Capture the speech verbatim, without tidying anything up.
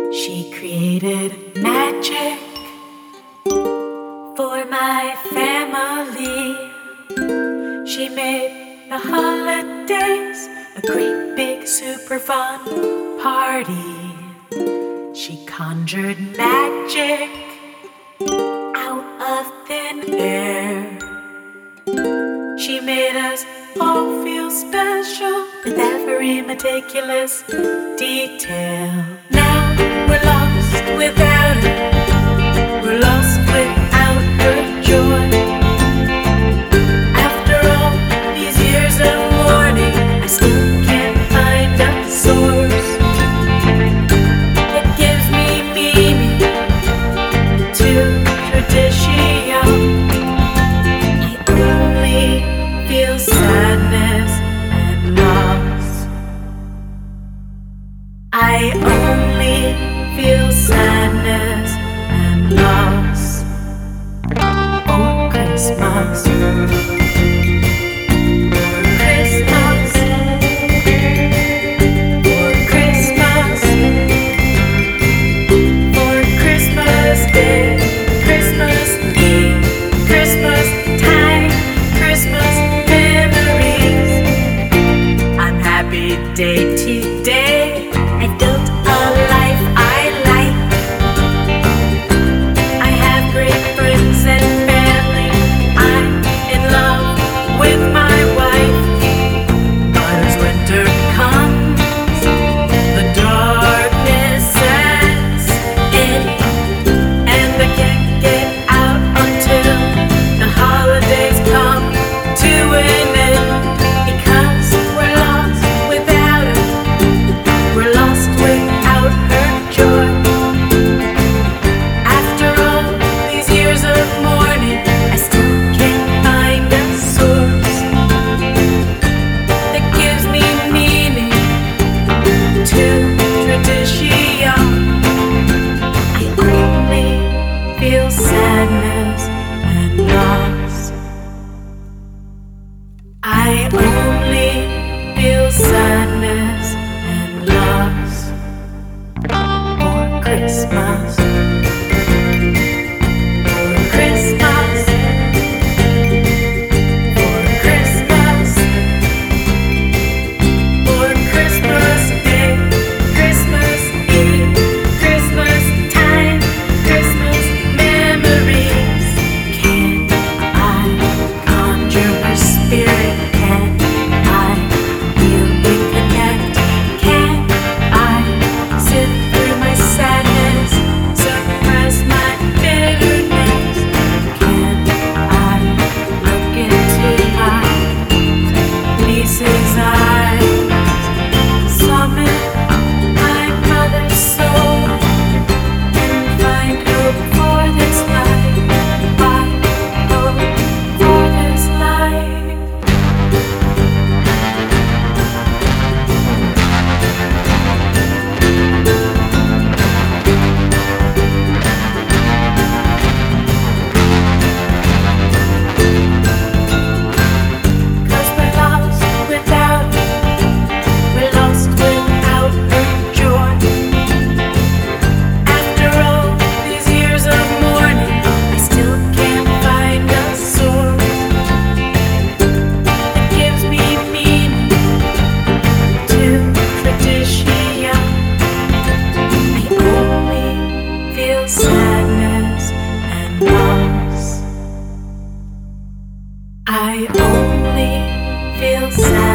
She created magic for my family. She made the holidays a great big super fun party. She conjured magic out of thin air. She made us all feel special with every meticulous detail. Now we're lost without her. We're lost without her joy. After all these years of mourning, I still can't find a source that gives me meaning to tradition. I only feel sadness and loss. I only feel sadness and loss. Oh, Christmas. Day to day, I built a life I like. I have great friends and family. I'm in love with my wife. But as winter comes, the darkness sets in, and I can't get out until the holidays come to an end. Because we're lost without her. We're lost without her joy. After all these years of mourning, I still can't find a source that gives me meaning to tradition. I only feel sadness and loss. I only feel sadness and loss for Christmas. For Christmas. For Christmas. For Christmas Day, Christmas Eve, Christmas time, Christmas memories. Can I conjure her spirit? Can I feel we connect? Can I sit through my sadness, suppress my bitterness? Can I look into my niece's eyes, summon my mother's soul, and find hope for this life? Find hope for this life. Cause we're lost without her. We're lost without her joy. After all these years of mourning, I still can't find a source that gives me meaning to tradition. I only feel sadness and loss. I only feel sadness.